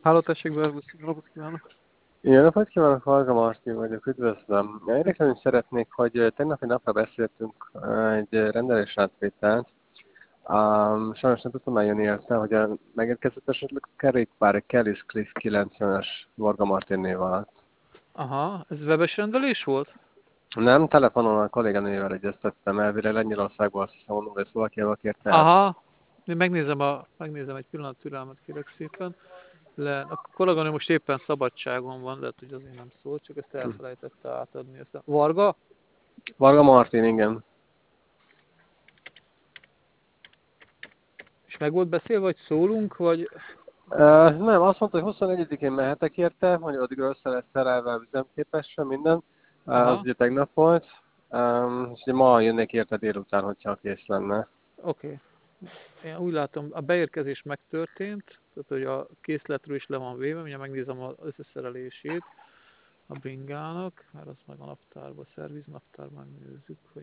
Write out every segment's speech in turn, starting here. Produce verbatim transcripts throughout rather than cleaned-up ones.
Háló, tessék, Bergusz, napot kívánok! Jó napot kívánok, Varga Martin vagyok, üdvözlöm. Érdekelni szeretnék, hogy tegnapi napra beszéltünk egy rendelésátvételt. Um, sajnos nem tudtam eljönni érte, hogy a megérkezett esetleg a kerékpár Kelly's Cliff kilencvenes Varga Martin név alatt. Aha, ez webes rendelés volt? Nem, telefonon a kolléganőjével egyeztettem, elvileg Lengyelországból, azt hiszem, onnan, vagy Szlovákiából kérte el. Aha, én megnézem, a, megnézem egy pillanat türelmet, kérek szépen. Le, a kolléganő most éppen szabadságon van, lehet, hogy azért nem szólt, csak ezt elfelejtette átadni. Ezt a... Varga? Varga Martin, igen. És meg volt beszélve, vagy szólunk, vagy... Uh, nem, azt mondta, hogy huszonegyedikén mehetek érte, hogy addigra össze lesz szerelve a üzemképesre, minden. Uh, az Aha, ugye tegnap volt. Um, és ugye ma jönnék érte délután, hogyha kész lenne. oké. Okay. Én úgy látom, a beérkezés megtörtént, tehát hogy a készletről is le van véve, ugye megnézem az összeszerelését a bringának, mert az meg a naptárban, a szerviz naptárban nézzük, hogy...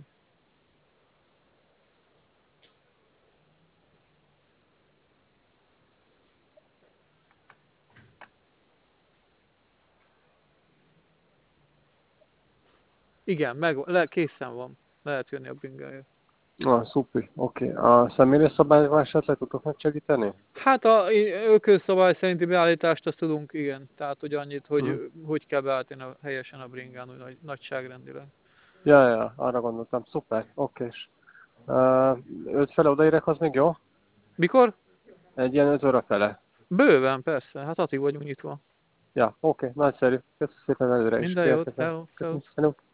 Igen, meg, le, készen van. Lehet jönni a bringája. Ah, szupi, oké. Okay. A személyre esetleg tudok megsegíteni? Hát a ökölszabály szerinti beállítást azt tudunk, igen. Tehát, hogy annyit, Uh-huh. hogy hogy kell beállítani a, helyesen a bringán, úgy nagy, nagyságrendileg. Ja, ja, ja, arra gondoltam. Szuper, oké. Uh, öt fele odaérek, az még jó? Mikor? Egy ilyen öt óra fele. Bőven, persze. Hát addig vagyunk nyitva. Ja, oké, okay, nagyszerű. Köszönöm szépen előre is. Minden jót, Érkezem. hello, hello. Köszönöm.